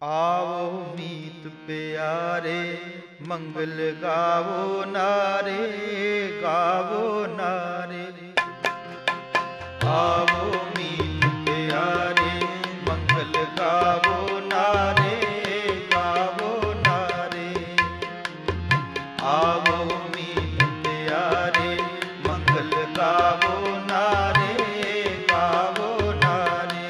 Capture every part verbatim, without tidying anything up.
आवो मीत प्यारे मंगल गावो नारे, गावो नारे। आवो मीत प्यारे मंगल गावो नारे, गावो नारे। आवो मीत प्यारे मंगल गावो नारे, गावो नारे।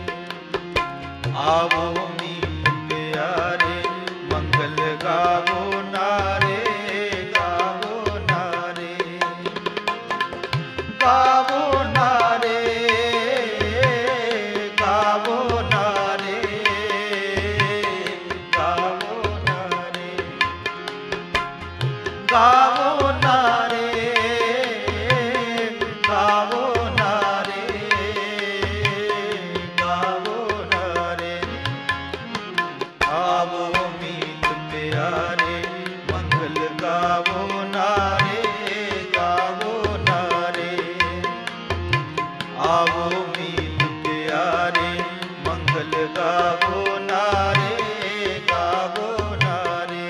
आवो मीत प्यारे मंगल गावो नारे, गावो नारे। गावो नारे, गावो नारे, गावो नारे। गावो नारे, गावो नारे, गावो नारे। आवो मीत प्यारे मंगल गावो नारे, गावो नारे। आवो मीत प्यारे मंगल गावो नारे, गावो नारे।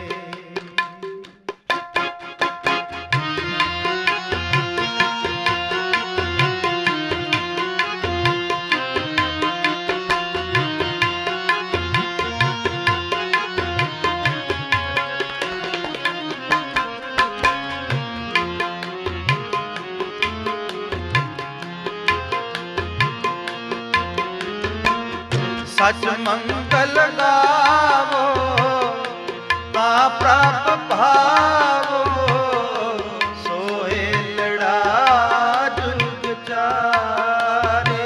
सच मंगल गावो ता प्राप भावो, सोए लड़ा जुग चारे।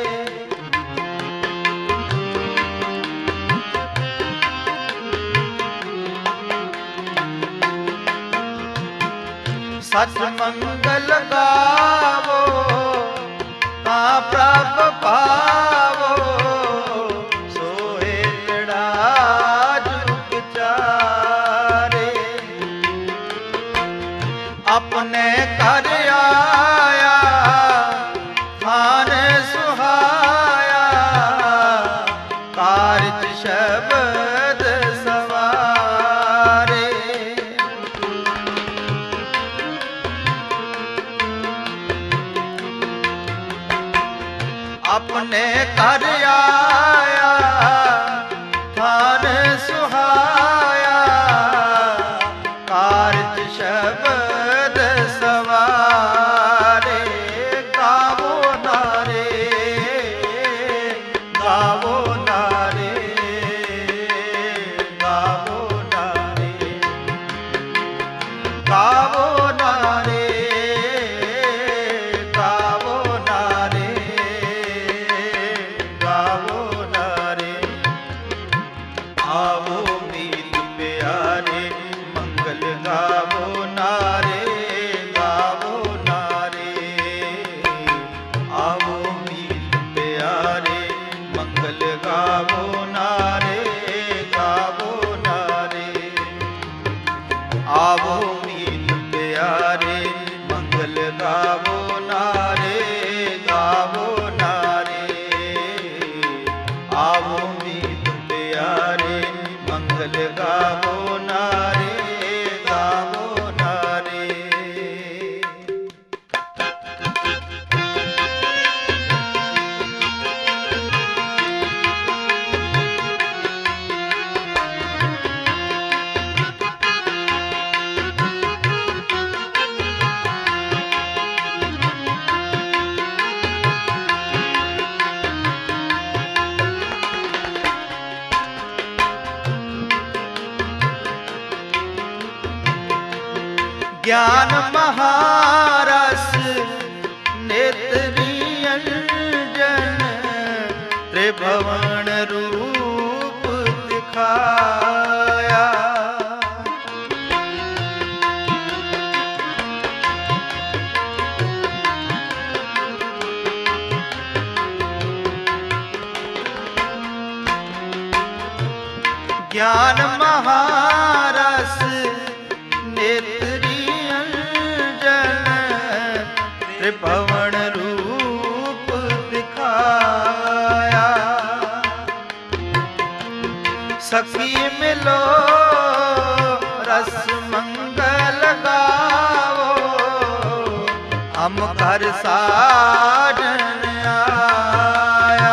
सच मंगल गावो ता प्राप भावो, अपने कर आया खान सुहाया, कारज शब्द सवारे। अपने कर आया खान सुहाया, कारज शब्द सवारे। गावो नारे, गावो नारे, गावो नारे। गावो नारे, गावो नारे, गावो नारे। आवो मीत प्यारे मंगल गावो नारे, गावो नारे। आवो मीत प्यारे मंगल गावो नारे, गावो नारे। आवो मीत प्यारे मंगल गावो नारे, गावो नारे। आवो मीत प्यारे मंगल गावो नारे, गावो नारे। ज्ञान महारस नेत्री अंजन, त्रिभुवन रूप दिखाया। ज्ञान महारस नेत्री अंजन, त्रिभुवन रूप दिखाया। सखी मिलो रस मंगल गावो, हम घर साजन आया।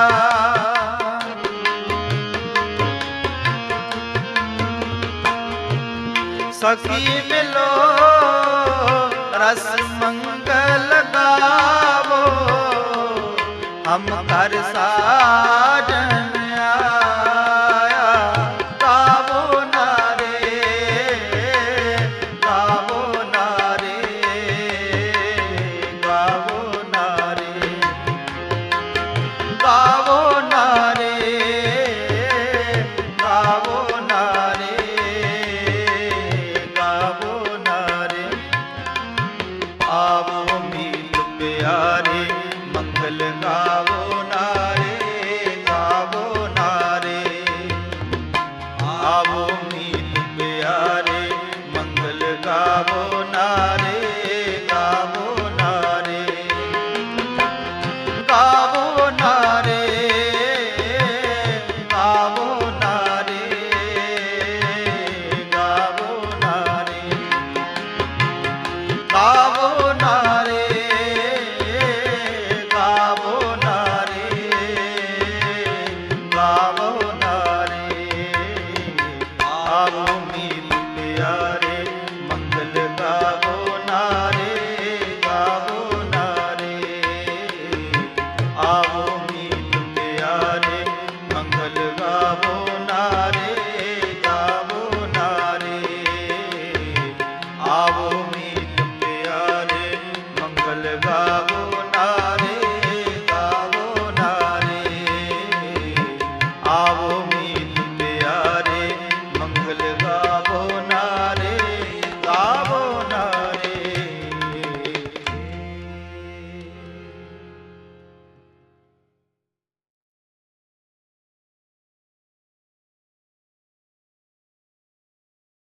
सखी मिलो रस मंगल गावो, हम घर साजन